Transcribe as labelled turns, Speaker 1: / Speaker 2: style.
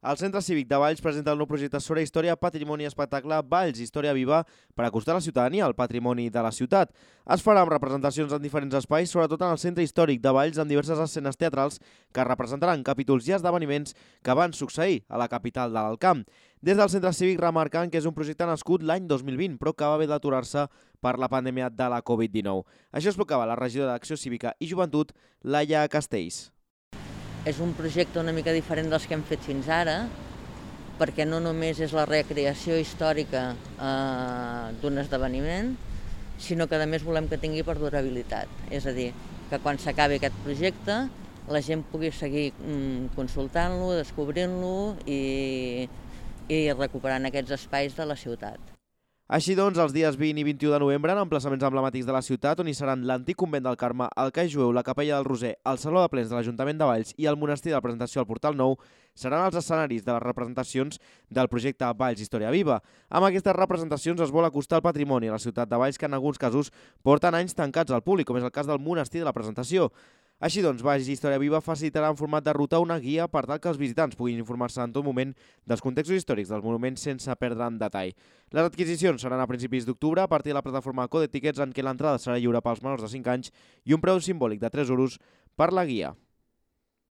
Speaker 1: El Centre Cívic de Valls presenta el nou projecte sobre història, patrimoni i espectacle Valls, història viva per acostar la ciutadania al patrimoni de la ciutat. Es farà amb representacions en diferents espais, sobretot en el centre històric de Valls, amb diverses escenes teatrals que representaran capítols i esdeveniments que van succeir a la capital de l'Alt Camp. Des del Centre Cívic remarcant que és un projecte nascut l'any 2020, però que va haver d'aturar-se per la pandèmia de la Covid-19. Això explicava la regidora d'Acció Cívica i Joventut, Laia Castells.
Speaker 2: És un projecte una mica diferent dels que hem fet fins ara, perquè no només és la recreació històrica d'un esdeveniment, sinó que a més volem que tingui perdurabilitat. És a dir, que quan s'acabi aquest projecte la gent pugui seguir consultant-lo, descobrint-lo i recuperant aquests espais de la ciutat.
Speaker 1: Així doncs, els dies 20 i 21 de novembre, en emplaçaments emblemàtics de la ciutat, on hi seran l'antic convent del Carme, el Cai Jueu, la Capella del Roser, el Saló de Plens de l'Ajuntament de Valls i el Monestir de la Presentació al Portal Nou, seran els escenaris de les representacions del projecte Valls Història Viva. Amb aquestes representacions es vol acostar el patrimoni a la ciutat de Valls, que en alguns casos porten anys tancats al públic, com és el cas del Monestir de la Presentació. Així doncs, Valls Història Viva facilitarà en format de ruta una guia per tal que els visitants puguin informar-se en tot moment dels contextos històrics dels monuments sense perdre en detall. Les adquisicions seran a principis d'octubre a partir de la plataforma Code Tickets, en què l'entrada serà lliure pels menors de 5 anys i un preu simbòlic de 3 euros per la guia.